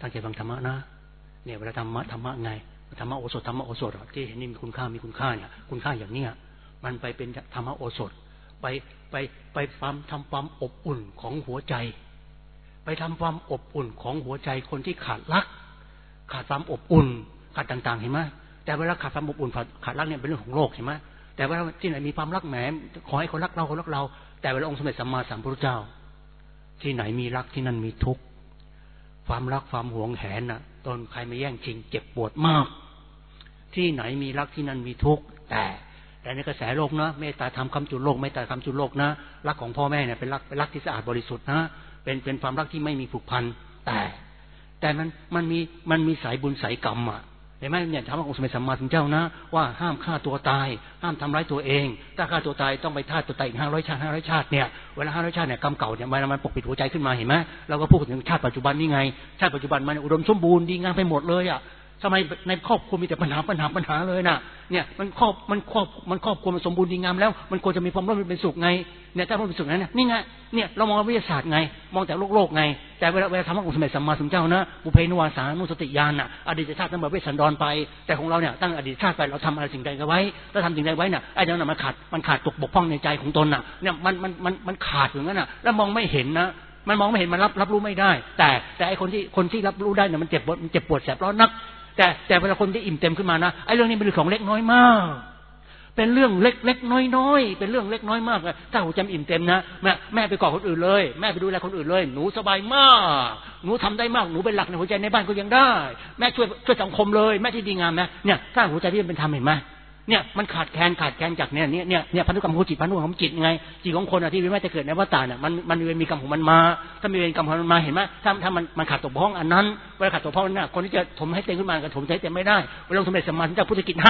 ตั้งใจฟังธรรมะนะเนี่ยเวลาธรรมะไงธรรมะโอสถที่เห็นนี่มีคุณค่าเนี่ยคุณค่าอย่างเนี้ยมันไปเป็นธรรมะโอสถไปทำความอบอุ่นของหัวใจไปทำความอบอุ่นของหัวใจคนที่ขาดรักขาดความอบอุ่นขาดต่างๆเห็นไหมแต่เวลาขาดความอบอุ่นขาดรักเนี่ยเป็นเรื่องของโลกเห็นไหมแต่เวลาที่ไหนมีความรักแหมขอให้คนรักเราแต่เวลาองค์สมเด็จสัมมาสัมพุทธเจ้าที่ไหนมีรักที่นั่นมีทุกข์ความรักความหวงแหนน่ะตนใครมาแย่งชิงเจ็บปวดมากที่ไหนมีรักที่นั่นมีทุกข์แต่ในกระแสโลกนะเมตตาธรรมคำจุลโลกเมตตาธรรมจุลโลกนะรักของพ่อแม่เนี่ยเป็นรักที่สะอาดบริสุทธิ์นะเป็นความรักที่ไม่มีผูกพันแต่มันมีสายบุญสายกรรมอ่ะเห็นไหมเนี่ยถามว่าองค์สมเด็จสัมมาสัมพุทธเจ้านะว่าห้ามฆ่าตัวตายห้ามทำร้ายตัวเองถ้าฆ่าตัวตายต้องไปฆ่าตัวตายอีก500 ชาติเนี่ยเวลา500 ชาติเนี่ยกรรมเก่าเนี่ยมันปกปิดหัวใจขึ้นมาเห็นไหมเราก็พูดถึงชาติปัจจุบันนี่ไงชาติปัจจุบันมันอุดมสมบูรณ์ดีงามไปหมดเลยอ่ะทำไมในครอบครัวมีแต่ปัญหาเลยน่ะเนี่ยมันครอบครัวมันสมบูรณ์ดีงามแล้วมันควรจะมีความร่มเย็นเป็นสุขไงเนี่ยถ้าเป็นสุขนั้นนี่ไงเนี่ยเรามองวิทยาศาสตร์ไงมองแต่โลกไงแต่เวลาทำของสมัยสัมมาสัมพุทธเจ้านะบุเพนิวาสานุสติญาณน่ะอดีตชาตินั้นมาเวสสันดรไปแต่ของเราเนี่ยตั้งอดีตชาติไปเราทำอะไรสิ่งใดกันไว้เราทำสิ่งใดไว้น่ะไอ้เดี๋ยวน่ะมันขาดตกบกพร่องในใจของตนน่ะเนี่ยมันขาดอย่างนั้นน่ะแล้วมองไม่เห็นนะมันมองไม่เห็นมันรับรู้ไม่ได้แต่ไอ้คนที่รับรู้ได้เนี่ยมันเจ็บปวดแสบร้อนนักแต่เวลาคนที่อิ่มเต็มขึ้นมานะไอ้เรื่องนี้เป็นเรื่องของเล็กน้อยมากเป็นเรื่องเล็กน้อยเป็นเรื่องเล็กน้อยมากถ้าหัวใจอิ่มเต็มนะแม่ไปกอดคนอื่นเลยแม่ไปดูแลคนอื่นเลยหนูสบายมากหนูทำได้มากหนูเป็นหลักในหัวใจในบ้านก็ยังได้แม่ช่วยสังคมเลยแม่ที่ดีงามนะเนี่ยถ้าหัวใจที่เป็นธรรมเห็นไหมเนี่ยมันขาดแคลนจากเนี่ยพันธุกรรมของจิตของจิตไงจิตของคนที่ไม่จะเกิดในวัฏฏะเนี่ยมันมีกรรมของมันมาถ้ามีเวรกรรมของมันมาเห็นไหมถ้ามันขาดตกบกพร่องอันนั้นเวลาขาดตกบกพร่องเนี่ยคนที่จะถมให้เต็มขึ้นมาก็ถมให้เต็มไม่ได้เวลาสมเด็จสัมมาสัมพุทธเจ้าพุทธกิจ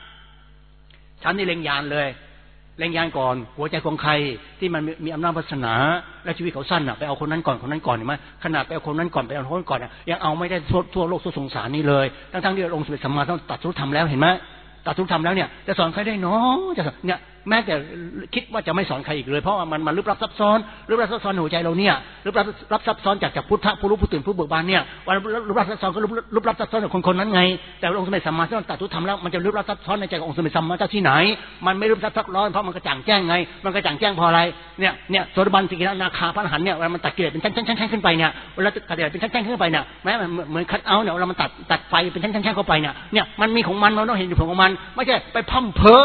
5ชั้นนี่เล็งยานเลยเล็งยานก่อนหัวใจของใครที่มันมีอำนาจวาสนาและชีวิตเขาสั้นไปเอาคนนั้นก่อนเห็นไหมขนาดไปเอาคนนั้นก่อนไปเอาคนนั้นก่อนยังเอาไม่ได้ทั่วโลกทั่วสงสารนี่เลยทั้งที่องค์สมเด็จสัมมาสัมพุทธเจ้าตรัสรู้ธรรมแล้วเห็นไหมตัดทุกธรรมแล้วเนี่ยจะสอนใครได้เนาะจะเนี่ยแม้แต่คิดว่าจะไม่สอนใครอีกเลยเพราะว่ามันลึกลับซับซ้อนหัวใจเราเนี่ยลึกลับซับซ้อนจากพุทธะผู้รู้ผู้ตื่นผู้เบิกบานเนี่ยวันลึกลับซับซ้อนก็ลึกลับซับซ้อนกับคนนั้นไงแต่องค์สมเด็จสัมมาสัมพุทธเจ้าตัดทุกธรรมแล้วมันจะลึกลับซับซ้อนในใจขององค์สมเด็จสัมมาสัมพุทธเจ้าที่ไหนมันไม่ลึกลับซับซ้อนเพราะมันกระจ่างแจ้งไงมันกระจ่างแจ้งพออะไรเนี่ยโสดาบันสกิทานาคาพระอรหันต์เนี่ยเวลามันตัดกิเลสเป็นชั้นขึ้นไปเนี่ยเวลาตัดกิเลสเป็นชั้นขึ้นไปเนี่ยแม้เหมือนคัทเอาท์เนี่ยเวลามันตัดไฟเป็นชั้นเข้าไปเนี่ยมันมีของมันเราต้องเห็นอยู่ของมันไม่ใช่ไปพร่ำเพ้อ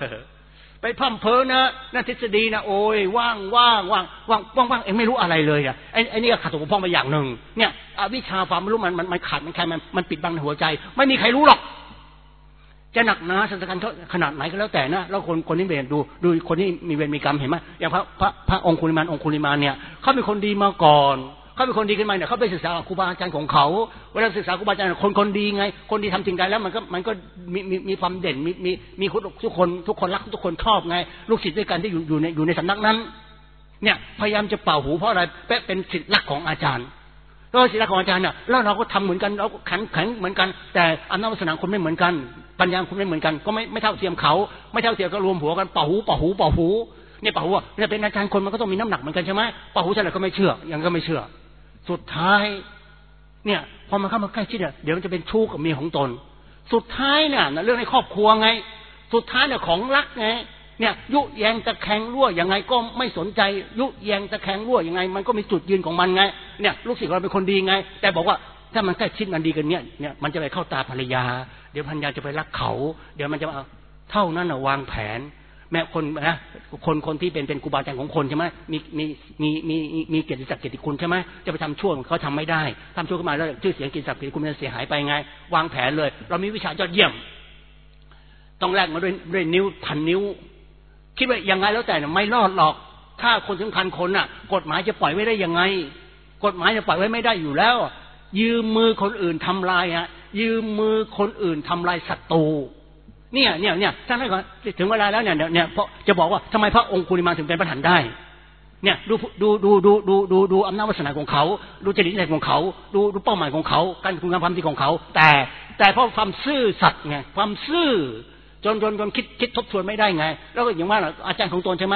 นะนั่นทฤษฎีนะโอ้ยว่างเองไม่รู้อะไรเลยอ่ะไอ้นี่ก็ขาดตกบกพร่องไปอย่างหนึ่งเนี่ยอวิชชาความไม่รู้มันขาดมันปิดบังในหัวใจไม่มีใครรู้หรอกจะหนักหนาสังสารขนาดไหนก็แล้วแต่นะแล้วคนที่เวรดูคนที่มีเวรมีกรรมเห็นไหมอย่างพระองคุลิมานเนี่ยเขาเป็นคนดีมาก่อนเขาเป็นคนดีขึ้นมาเนี่ยเขาไปศึกษาครูบาอาจารย์ของเขาเวลาศึกษาครูบาอาจารย์คนดีไงคนดีทำจริงใจแล้วมันก็มีความเด่นมีทุกคนรักทุกคนชอบไงลูกศิษย์ด้วยกันที่อยู่ในสำนักนั้นเนี่ยพยายามจะเป่าหูเพราะอะไรเป็นศิษย์รักของอาจารย์แล้วศิษย์รักของอาจารย์เนี่ยแล้วเราก็ทำเหมือนกันเราแข็งเหมือนกันแต่อำนาจวาสนาคนไม่เหมือนกันปัญญาคนไม่เหมือนกันก็ไม่เท่าเทียมเขาไม่เท่าเทียมก็รวมหัวกันเป่าหูเนี่ยเป่าหูเนี่ยเป็นอาจารย์คนมันก็ต้องมีน้ำหนักเหมือนกันใช่ไหมเป่าหูเฉลยก็ไม่เชื่อยังก็ไม่เชื่อสุดท้ายเนี่ยพอมันเข้ามาใกล้ชิดเนี่ยเดี๋ยวมันจะเป็นชู้กับเมียของตนสุดท้ายเนี่ยเรื่องในครอบครัวไงสุดท้ายเนี่ยของรักไงเนี่ยยุแยงตะแคงรั่วยังไงก็ไม่สนใจยุแยงตะแคงรั่วยังไงมันก็มีจุดยืนของมันไงเนี่ยลูกศิษย์เราเป็นคนดีไงแต่บอกว่าถ้ามันใกล้ชิดมันดีกันเนี่ยมันจะไปเข้าตาภรรยาเดี๋ยวภรรยาจะไปรักเขาเดี๋ยวมันจะเท่านั้นน่ะวางแผนแม้คนที่เป็นครูบาอาจารย์ของคนใช่ไหมมีเกียรติศักดิ์เกียรติคุณใช่ไหมจะไปทำชั่วเขาทำไม่ได้ทำชั่วขึ้นมาแล้วชื่อเสียงเกียรติศักดิ์เกียรติคุณมันเสียหายไปไงวางแผนเลยเรามีวิชายอดเยี่ยมต้องแลกมาด้วยนิ้วพันนิ้วคิดว่ายังไงแล้วแต่ไม่รอดหรอกถ้าคนสำคัญคนน่ะกฎหมายจะปล่อยไว้ได้ยังไงกฎหมายจะปล่อยไว้ไม่ได้อยู่แล้วยืมมือคนอื่นทำลายยืมมือคนอื่นทำลายศัตรูเนี่ยท่านให้ก่อนถึงเวลาแล้วเนี่ยเพราะจะบอกว่าทำไมพระองค์คุลิมานถึงเป็นพระอรหันต์ได้เนี่ยดูอำนาจวาสนาของเขาดูจริตนิสัยของเขาดูเป้าหมายของเขาการคุณงามความดีของเขาแต่เพราะความซื่อสัตย์ไงความซื่อจนคิดทบทวนไม่ได้ไงแล้วก็อย่างว่าอาจารย์ของตนใช่ไหม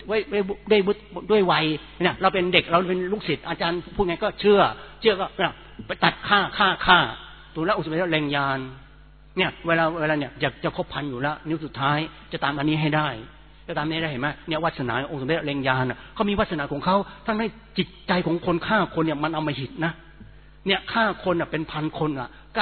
ด้วยวัยเนี่ยเราเป็นเด็กเราเป็นลูกศิษย์อาจารย์พูดไงก็เชื่อก็ไปตัดฆ่าตัวแล้วองค์สมเด็จแรงยานเนี่ยเวลาเนี่ยอยากจะครบพันอยู่แล้วนิ้วสุดท้ายจะตามอันนี้ให้ได้จะตามนี้ได้เห็นไหมเนี่ยวาสนาองค์สมเด็จแรงยานเขามีวาสนาของเขาทั้งในจิตใจของคนฆ่าคนเนี่ยมันเอามาหิตนะเนี่ยฆ่าคนเป็นพันคน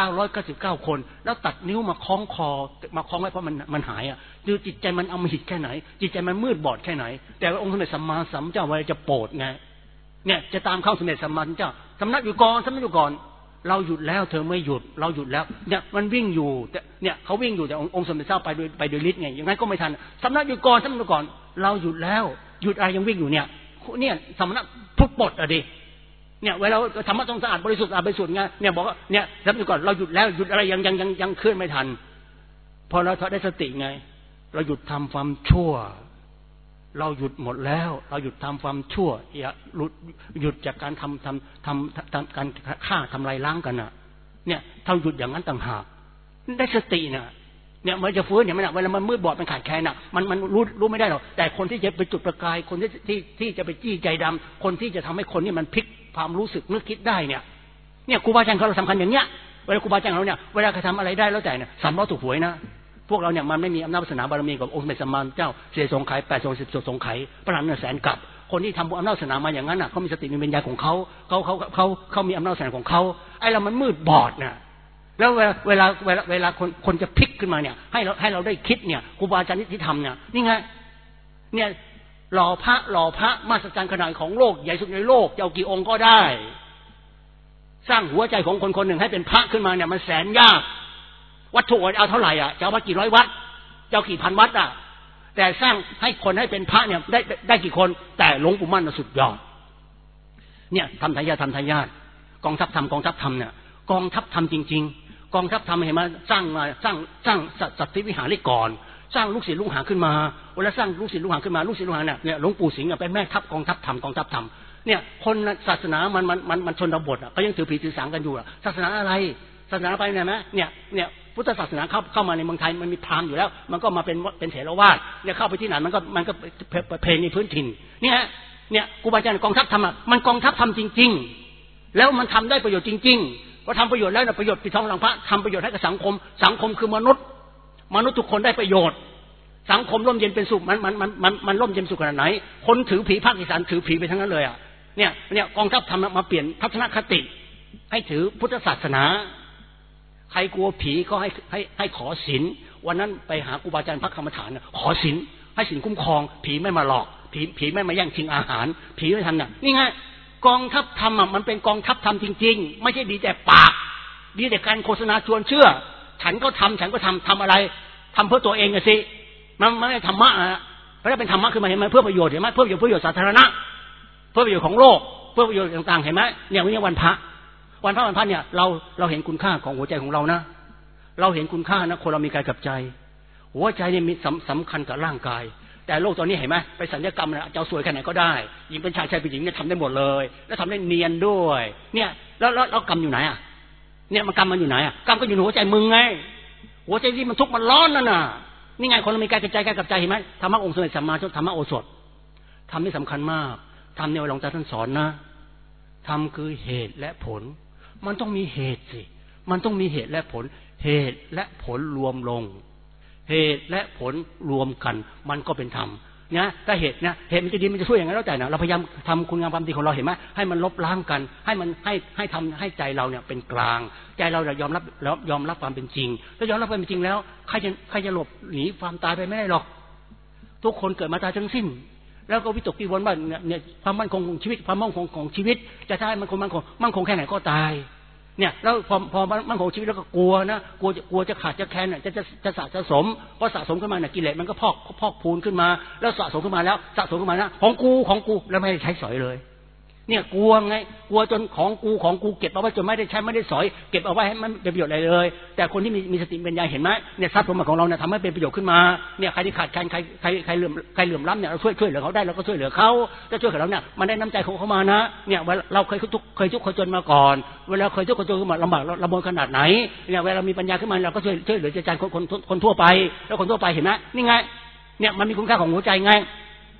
999 คนแล้วตัดนิ้วมาคล้องคอมาคล้องไว้เพราะมันหายดูจิตใจมันเอามาหิตแค่ไหนจิตใจมันมืดบอดแค่ไหนแต่องค์สมเด็จสัมมาสัมพุทธเจ้าเวลาจะโปรดไงเนี่ยจะตามเข้าสมเด็จสัมมาสัมพุทธเจ้าสำนักอยู่ก่อนเราหยุดแล้วเธอไม่หยุดเราหยุดแล้วเนี่ยมันวิ่งอยู่แต่เนี่ยเขาวิ่งอยู่แต่องค์สมเด็จเจ้าไปโดยฤทธิ์ไงอย่างนั้นก็ไม่ทันสำนักอยู่ก่อนเราหยุดแล้วหยุดอะไรยังวิ่งอยู่เนี่ยสำนักทุกปดดิเนี่ยเวลาธรรมะต้องสะอาดบริสุทธิ์ไงเนี่ยบอกว่าเนี่ยรับอยู่ก่อนเราหยุดแล้วหยุดอะไรยังเคลื่อนไม่ทันพอเราได้สติไงเราหยุดทำความชั่วเราหยุดหมดแล้วเราหยุดทำความชั่วหยุดจากการทำการฆ่าทำลายล้างกันเนี่ยถ้าหยุดอย่างนั้นต่างหากได้สติเนี่ยมันจะฟื้นอย่างนั้นเวลามันมืดบอดมันขาดแคลนมันรู้ไม่ได้หรอกแต่คนที่จะไปจุดประกายคนที่จะไปจี้ใจดำคนที่จะทำให้คนนี่มันพลิกความรู้สึกนึกคิดได้เนี่ยครูบาอาจารย์เราสำคัญอย่างเนี้ยเวลาครูบาอาจารย์เราเนี่ยเวลาเขาทำอะไรได้แล้วแต่เนี่ย300ถูกหวยนะพวกเราเนี่ยมันไม่มีอำนาจวาสนาบารมีกับองค์สมเด็จสัมมาสัมพุทธเจ้าเสียสงไข่8 10 สงไข่พระอรหันต์แสนกับคนที่ทำบุญอำนาจวาสนามาอย่างนั้นเขามีสติมีปัญญาของเขามีอำนาจวาสนาของเขาไอ้เรามันมืดบอดเนี่ยแล้วเวลาคนจะพลิกขึ้นมาเนี่ยให้เราได้คิดเนี่ยครูบาอาจารย์ที่ทำเนี่ยนี่ไงเนี่ยหล่อพระมหัศจรรย์ขนาดของโลกใหญ่สุดในโลกจะเอากี่องค์ก็ได้สร้างหัวใจของคนหนึ่งให้เป็นพระขึ้นมาเนี่ยมันแสนยากวัตถุเอาเท่าไหร่จะเอาวัดกี่ร้อยวัดจะเอากี่พันวัดแต่สร้างให้คนให้เป็นพระเนี่ยได้กี่คนแต่หลวงปู่มั่นสุดยอดเนี่ยทำทายาทกองทัพธรรมเนี่ยกองทัพธรรมจริงๆกองทัพธรรมเห็นไหมสร้างสัตติวิหารก่อนสร้างลูกศิษย์ลูกหาขึ้นมาเวลาสร้างลูกศิษย์ลูกหาขึ้นมาลูกศิษย์ลูกหาเนี่ยหลวงปู่สิงห์เป็นแม่ทัพกองทัพธรรมเนี่ยคนศาสนามันชนบทก็ยังถือผีถือสางกันอยู่ศาสนาอะไรศาสนาไปไหนไหมเนี่ยพุทธศาสนาเข้ามาในเมืองไทยมันมีพราหมณ์อยู่แล้วมันก็มาเป็นเถรวาทเนี่ยเข้าไปที่ไหนมันก็เพลในพื้นถิ่นเนี่ยครูบาอาจารย์กองทัพธรรมมันกองทัพธรรมจริงๆแล้วมันทำได้ประโยชน์จริงๆพอทำประโยชน์แล้วประโยชน์ปิดทองหลังพระทำประโยชน์ให้กับสังคมคือมนุษย์ทุกคนได้ประโยชน์สังคมร่มเย็นเป็นสุขมันร่มเย็นสุขขนาดไหนคนถือผีภาคอีสานถือผีไปทั้งนั้นเลยเนี่ยกองทัพธรรมมาเปลี่ยนทัศนคติให้ถือพุทธศาสนาใครกลัวผีก็ให้ขอศีลวันนั้นไปหาครูบาอาจารย์พระกรรมฐานขอศีลให้ศีลคุ้มครองผีไม่มาหลอกผีไม่มาแย่งชิงอาหารผีไม่ทำนี่ไงกองทัพธรรมมันเป็นกองทัพธรรมจริงๆไม่ใช่ดีแต่ปากดีแต่การโฆษณาชวนเชื่อฉันก็ทำอะไรทำเพื่อตัวเองสิมันไม่ได้ธรรมะเพราะถ้าเป็นธรรมะคือมันเห็นไหมเพื่อประโยชน์เห็นไหมเพื่อประโยชน์สาธารณะเพื่อประโยชน์ของโลกเพื่อประโยชน์ต่างๆเห็นไหมเนี่ยวันนี้วันพระเนี่ยเราเห็นคุณค่าของหัวใจของเรานะเราเห็นคุณค่านะคนเรามีกายกับใจหัวใจเนี่ยมีสำคัญกับร่างกายแต่โลกตอนนี้เห็นไหมไปศัลยกรรมนะจะสวยแค่ไหนก็ได้หญิงเป็นชายเป็นหญิงเนี่ยทำได้หมดเลยแล้วทำได้เนียนด้วยเนี่ยแล้วกรรมอยู่ไหนเนี่ยมันกรรมมันอยู่ไหนกรรมก็อยู่ในหัวใจมึงไงหัวใจที่มันทุกข์มันร้อนนั่นน่ะนี่ไงคนเรามีกายกับใจเห็นไหมธรรมะองค์สมเด็จสัมมาสัมพุทธธรรมะโอสถทำนี่สำคัญมากทำเนี่ยหลวงตาท่านสอนนะทำคือเหตุและผลมันต้องมีเหตุสิมันต้องมีเหตุและผลเหตุและผลรวมลงเหตุและผลรวมกันมันก็เป็นธรรมนะถ้าเหตุมันจะดีมันจะช่วยอย่างนั้นแล้วแต่นะเราพยายามทำคุณงามความดีของเราเห็นไหมให้มันลบล้างกันให้มันให้ทำให้ใจเราเนี่ยเป็นกลางใจเรายอมรับความเป็นจริงแล้วยอมรับความเป็นจริงแล้วใครจะหลบหนีความตายไปไม่ได้หรอกทุกคนเกิดมาตายทั้งสิ้นแล้วก็วิตกกังวลว่าเนี่ยความมั่นคงของชีวิตความมั่นคงของชีวิตจะได้มันมั่นคงแค่ไหนก็ตายเนี่ยแล้วพอมั่นคงชีวิตแล้วก็กลัวนะกลัวจะขาดจะแคลนจะสะสมพอสะสมขึ้นมาเนี่ยกิเลสมันก็พอกพูนขึ้นมาแล้วสะสมขึ้นมานะของกูแล้วไม่ได้ใช้สอยเลยเนี่ยกลัวไงกลัวจนของกูเก็บเอาไว้จนไม่ได้ใช้ไม่ได้สอยเก็บเอาไว้ให้มันเป็นประโยชน์อะไรเลยแต่คนที่มีสติปัญญาเห็นไหมเนี่ยทรัพย์สมบัติของเราเนี่ยทำให้เป็นประโยชน์ขึ้นมาเนี่ยใครที่ขาดแคลนใครเหลื่อมล้ำเนี่ยเราช่วยเหลือเขาได้เราก็ช่วยเหลือเขาถ้าช่วยเหลือเราเนี่ยมันได้น้ำใจของเขามานะเนี่ยเราเคยทุกข์จนมาก่อนเวลาเคยทุกข์จนมาลำบากลำบนขนาดไหนเนี่ยเวลามีปัญญาขึ้นมาเราก็ช่วยเหลือใจคนทั่วไปแล้วคนทั่วไปเห็นไหมนี่ไงเนี่ยมันมีคุณค่าของหัวใจไง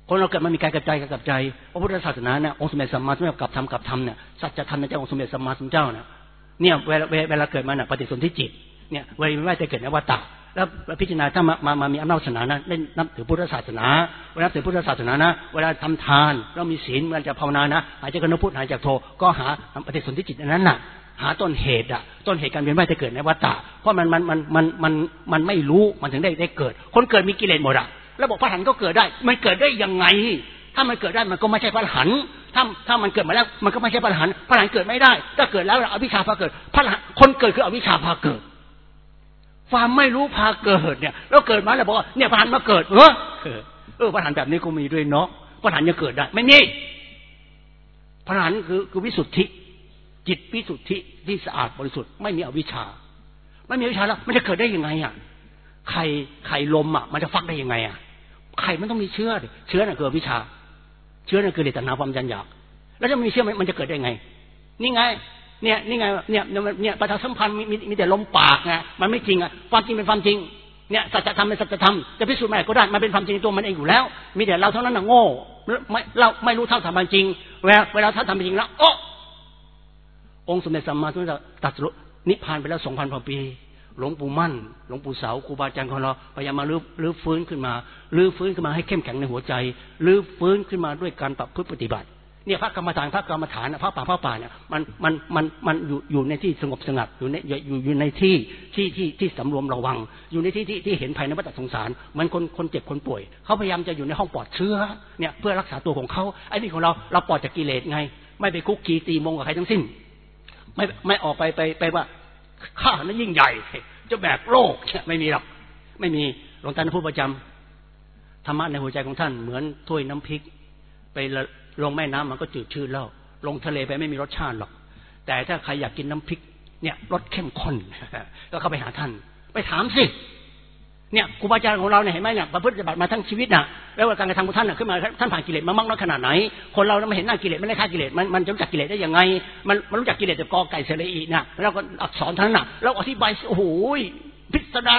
คนเราเกิดมามีกายกับใจกับใจพระพุทธศาสนาเนี่ยองค์สมเด็จสัมมาสัมพุทธเจ้ากับธรรมเนี่ยสัจธรรมในใจองค์สมเด็จสัมมาสัมพุทธเจ้าเนี่ยเวลาเกิดมาเนี่ยปฏิสนธิจิตเนี่ยเวลาจะเกิดในวัฏฏะแล้วพิจารณาถ้ามามีอำนาจศาสนานะได้นับถือพุทธศาสนาเวลานับถือพุทธศาสนานะเวลาทำทานแล้วมีศีลเวลาจะภาวนานะหายใจเข้าพุทธหายใจจากโทก็หาปฏิสนธิจิตนั้นน่ะหาต้นเหตุการเวียนว่ายจะเกิดในวัฏฏะเพราะมันไม่รู้มันถึงได้เกิดคนเกิดมีกิเลสหมดแล้วบอกพระอรหันต์ก็เกิดได้มันเกิดได้ยังไงถ้ามันเกิดได้มันก็ไม่ใช่พระอรหันต์ถ้ามันเกิดมาแล้วมันก็ไม่ใช่พระอรหันต์พระอรหันต์เกิดไม่ได้ถ้าเกิดแล้วอวิชชาพาเกิดพระอรหันต์คนเกิดคืออวิชชาพาเกิดความไม่รู้พาเกิดเนี่ยแล้วเกิดมาแล้วบอกว่าเนี่ยพระอรหันต์มาเกิดพระอรหันต์แบบนี้ก็มีด้วยเนาะพระอรหันต์จะเกิดได้ไม่มีพระอรหันต์คือวิสุทธิจิตวิสุทธิที่สะอาดบริสุทธิ์ไม่มีอวิชชาไม่มีอวิชชาแล้วมันจะเกิดได้ยังไงไข่ลมมันจะฟักได้ยังไงไข่มันต้องมีเชื้อน่ะคืออวิชชาเชื้อน่ะคือตัณหาความยันอยากแล้วถ้ามีเชื้อมันจะเกิดได้ไงนี่ไงเนี่ยประชาสัมพันธ์มีแต่ลมปากไงมันไม่จริงความจริงเป็นความจริงเนี่ยสัจธรรมเป็นสัจธรรมจะพิสูจน์ไม่ได้ก็ได้มันเป็นความจริงตัวมันเองอยู่แล้วมีแต่เราเท่านั้นโง่เราไม่รู้เท่าธรรมจริงเวลาเท่าธรรมจริงแล้วองค์สมเด็จสัมมาสัมพุทธเจ้าตรัสรู้นิพพานไปแล้ว 2,000 กว่าปีหลวงปู่มั่นหลวงปู่เสาครูบาอาจารย์ของเราพยายามมาลื้อฟื้นขึ้นมาให้เข้มแข็งในหัวใจลื้อฟื้นขึ้นมาด้วยการปฏิบัติเนี่ยพระกรรมฐานพระป่าเนี่ยมันอยู่ในที่สงบสงัดอยู่ในที่สำรวมระวังอยู่ในที่เห็นภัยในวัฏสงสารมันคนเจ็บคนป่วยเขาพยายามจะอยู่ในห้องปลอดเชื้อเนี่ยเพื่อรักษาตัวของเขาไอ้นี่ของเราปลอดจากกิเลสไงไม่ไปคุกคีตีมงกับใครทั้งสิ้นไม่ออกไปว่าข้านั้นยิ่งใหญ่จะแบกโลกไม่มีหรอกไม่มีหลวงตาพูดประจำธรรมะในหัวใจของท่านเหมือนถ้วยน้ำพริกไปลงแม่น้ำมันก็จืดชืดแล้วลงทะเลไปไม่มีรสชาติหรอกแต่ถ้าใครอยากกินน้ำพริกเนี่ยรสเข้มข้นก็เข้าไปหาท่านไปถามสิเนี่ยครูบาอาจารย์ของเราเนี่ยเห็นไหมเนี่ยประพฤติปฏิบัติมาทั้งชีวิตน่ะแล้วการกระทำของท่านน่ะขึ้นมาท่านผ่านกิเลสมามากน้อยขนาดไหนคนเราไม่เห็นหน้ากิเลสไม่ได้ฆ่ากิเลสมันจะรู้จักกิเลสได้ยังไงมันรู้จักกิเลสแต่กอไก่เสรีอีน่ะแล้วก็อักษรทั้งนั้นน่ะแล้วอธิบายโอ้โหพิสดาร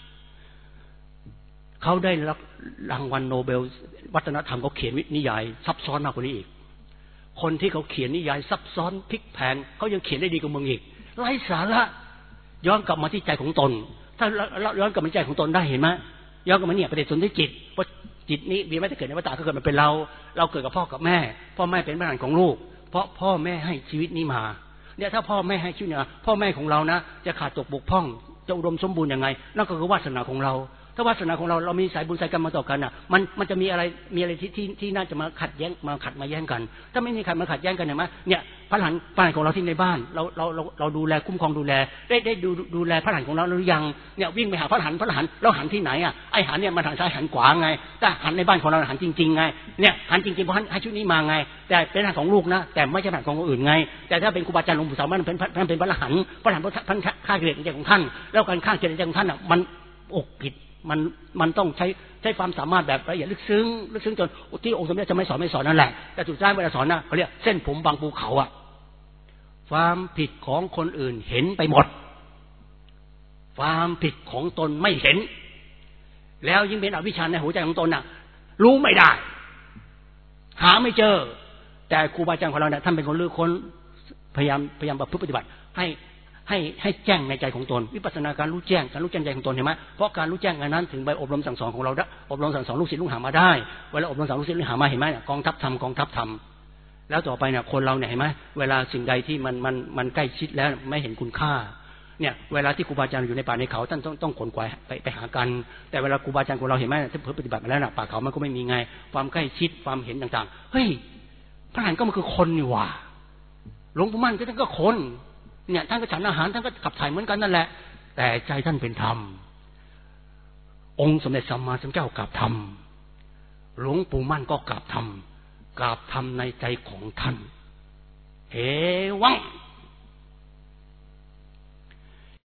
เขาได้รับรางวัลโนเบลวัฒนธรรมเขาเขียนนิยายซับซ้อนมากกว่านี้อีกคนที่เขาเขียนนิยายซับซ้อนพลิกแพลงเขายังเขียนได้ดีกว่ามึงอีกไร้สาระย้อนกลับมาที่ใจของตนถ้าย้อนกลับมาใจของตนได้เห็นไหมย้อนกลับมาเนี่ยปฏิสนธิจิตเพราะจิตนี้ไม่ได้เกิดในวัฏฏะก็เกิดมาเป็นเราเกิดกับพ่อกับแม่พ่อแม่เป็นพระอรหันต์ของลูกเพราะพ่อแม่ให้ชีวิตนี้มาเนี่ยถ้าพ่อแม่ให้ชีวิตเนี่ยพ่อแม่ของเรานะจะขาดตกบกพร่องจะอุดมสมบูรณ์ยังไงนั่นก็คือวาสนาของเราถ้าวาสนาของเรามีสายบุญสายกรรมมาต่อกันมันจะมีอะไรที่น่าจะมาขัดแย้งมาแย่งกันถ้าไม่มีใครมาขัดแย้งกันเนี่ยพระอรหันต์ของเราที่ในบ้านเราดูแลคุ้มครองดูแลได้ดูแลพระอรหันต์ของเราหรือยังเนี่ยวิ่งไปหาพระอรหันต์แล้วหันที่ไหนไอ้หันเนี่ยมันหันซ้ายหันขวาไงแต่หันในบ้านของเราหันจริงๆไงเนี่ยหันจริงๆเพราะให้ชุดนี้มาไงแต่เป็นหันของลูกนะแต่ไม่ใช่หันของคนอื่นไงแต่ถ้าเป็นครูบาอาจารย์หลวงปู่เสามันเป็นพระอรหันต์ท่านฆ่ากิเลสในใจของท่านแล้วการฆ่ากิเลสในใจของท่านมันอกผิดมันต้องใช้ความสามารถแบบละเอียดลึกซึ้งจนที่องค์สมเด็จจะไม่สอนนั่นแหละแต่สุดท้ายเวลาสอนนะเขาเรียกเส้นผมบางภูเขาความผิดของคนอื่นเห็นไปหมดความผิดของตนไม่เห็นแล้วยิ่งเป็นอวิชชาในหัวใจของตนรู้ไม่ได้หาไม่เจอแต่ครูบาอาจารย์ของเราเนี่ยท่านเป็นคนลื้อค้นพยายามประพฤติปฏิบัติให้แจ้งในใจของตนวิปัสสนาการรู้แจ้งใจของตนเห็นไหมเพราะการรู้แจ้งอันนั้นถึงไปอบรมสั่งสอนของเราอบรมสั่งสอนลูกศิษย์ลูกหามาได้เวลาอบรมสั่งลูกศิษย์ลูกหามาเห็นไหมกองทัพธรรมแล้วต่อไปเนี่ยคนเราเนี่ยเห็นไหมเวลาสิ่งใดที่มันใกล้ชิดแล้วไม่เห็นคุณค่าเนี่ยเวลาที่ครูบาอาจารย์อยู่ในป่าในเขาท่านต้องขนขวายไปหากันแต่เวลาครูบาอาจารย์ของเราเห็นไหมถ้าเพิ่งปฏิบัติมาแล้วป่าเขามันก็ไม่มีไงความใกล้ชิดความเห็นต่างๆเฮ้ยพระอรหันต์ก็มันคือคนนี่หว่าหลวงปู่มั่นก็ท่านก็คนเนี่ยท่านก็ฉันอาหารท่านก็ขับถ่ายเหมือนกันนั่นแหละแต่ใจท่านเป็นธรรมองค์สมเด็จสัมมาสัมพุทธเจ้ากราบธรรมหลวงปู่มั่นก็กราบธรรมในใจของท่านเอวัง